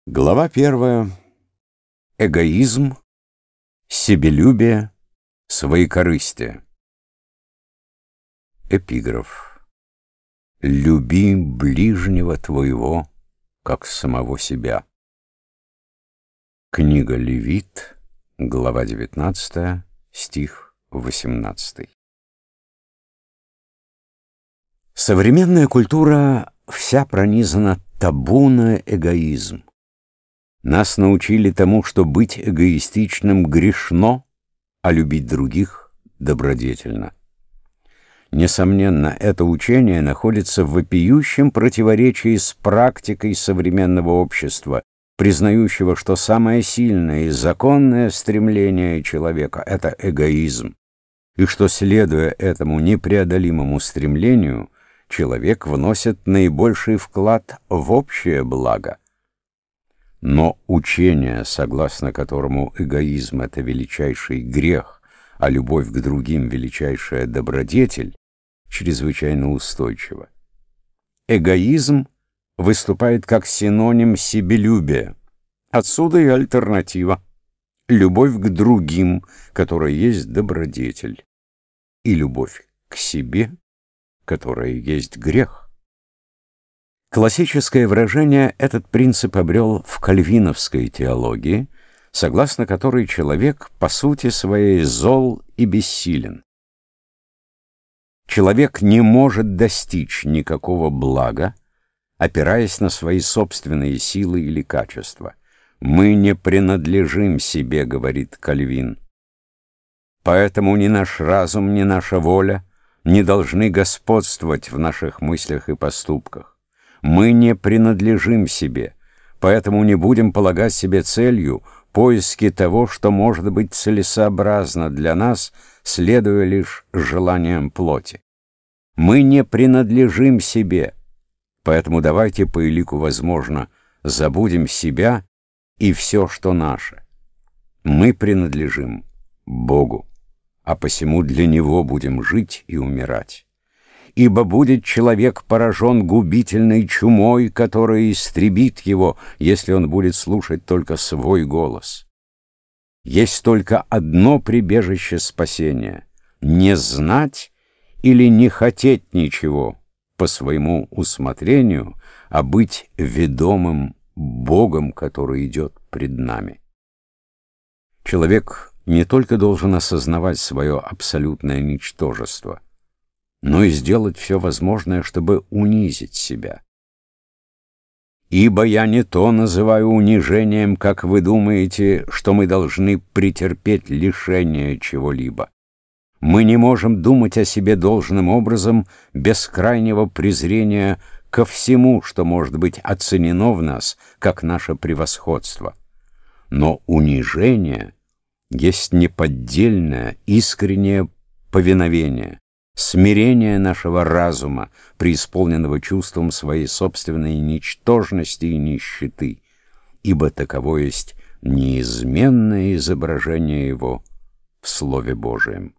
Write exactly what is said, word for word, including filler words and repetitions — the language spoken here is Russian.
Глава первая. Эгоизм, себелюбие, своекорыстие. Эпиграф. Люби ближнего твоего, как самого себя. Книга Левит, глава девятнадцатая, стих восемнадцатый. Современная культура вся пронизана табу на эгоизм. Нас научили тому, что быть эгоистичным грешно, а любить других добродетельно. Несомненно, это учение находится в вопиющем противоречии с практикой современного общества, признающего, что самое сильное и законное стремление человека — это эгоизм, и что, следуя этому непреодолимому стремлению, человек вносит наибольший вклад в общее благо. Но учение, согласно которому эгоизм — это величайший грех, а любовь к другим — величайшая добродетель, чрезвычайно устойчиво. Эгоизм выступает как синоним себелюбия. Отсюда и альтернатива — любовь к другим, которая есть добродетель, и любовь к себе, которая есть грех. Классическое выражение этот принцип обрел в кальвиновской теологии, согласно которой человек по сути своей зол и бессилен. Человек не может достичь никакого блага, опираясь на свои собственные силы или качества. «Мы не принадлежим себе», — говорит Кальвин. Поэтому ни наш разум, ни наша воля не должны господствовать в наших мыслях и поступках. Мы не принадлежим себе, поэтому не будем полагать себе целью поиски того, что может быть целесообразно для нас, следуя лишь желаниям плоти. Мы не принадлежим себе, поэтому давайте по элику возможно забудем себя и все, что наше. Мы принадлежим Богу, а посему для Него будем жить и умирать. Ибо будет человек поражен губительной чумой, которая истребит его, если он будет слушать только свой голос. Есть только одно прибежище спасения — не знать или не хотеть ничего по своему усмотрению, а быть ведомым Богом, который идет пред нами. Человек не только должен осознавать свое абсолютное ничтожество, но и сделать все возможное, чтобы унизить себя. Ибо я не то называю унижением, как вы думаете, что мы должны претерпеть лишение чего-либо. Мы не можем думать о себе должным образом без крайнего презрения ко всему, что может быть оценено в нас, как наше превосходство. Но унижение есть неподдельное, искреннее повиновение, смирение нашего разума, преисполненного чувством своей собственной ничтожности и нищеты, ибо таково есть неизменное изображение его в Слове Божием.